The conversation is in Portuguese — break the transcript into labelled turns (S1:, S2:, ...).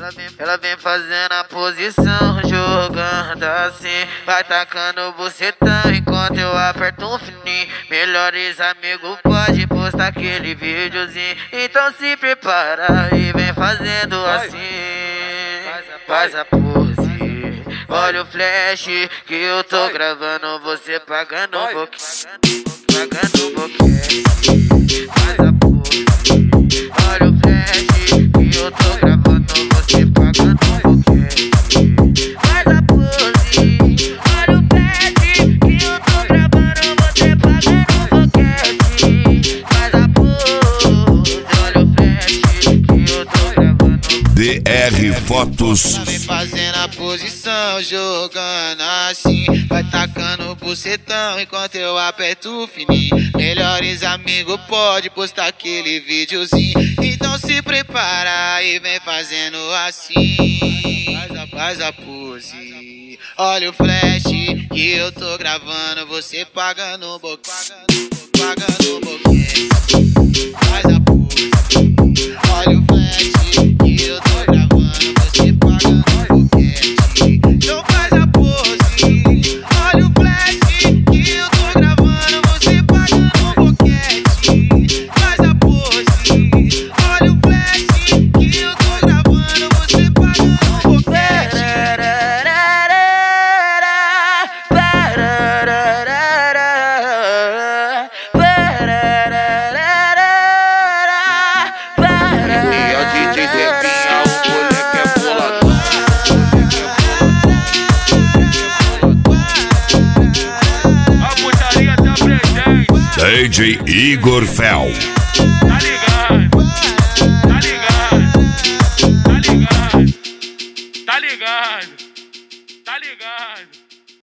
S1: Ela vem fazendo a posição, jogando assim, vai tacando bucetão enquanto eu aperto um fininho. Melhores amigos pode postar aquele videozinho, então se prepara e vem fazendo assim. Faz a pose, olha o flash que eu tô gravando, você pagando um pouquinho, pagando um pouquinho. Faz a pose, olha o flash que eu tô gravando, você pagando um pouquinho. Faz a pose, olha o flash que eu tô gravando, você pagando um pouquinho. Faz a pose, olha o flash que eu tô gravando.
S2: DR Fotos.
S1: Vem fazendo a posição, jogando assim, vai tacando o bucetão enquanto eu aperto o fininho. Melhores amigos pode postar aquele videozinho, então se prepara e vem fazendo assim. Faz a pose, olha o flash que eu tô gravando, você pagando um pouquinho, pagando um pouquinho. Faz a pose, olha o flash que eu tô gravando, você pagando um pouquinho. Então faz a pose, olha o flash que eu tô gravando, você pagando um pouquinho. Faz a pose, olha o flash que eu tô gravando, você pagando um pouquinho.
S3: E a DJ Zefinha, o moleque é boladão. A putaria tá presente.
S2: DJ Igor Fel.
S3: Tá ligado? Tá ligado? Tá ligado? Tá ligado? Tá ligado?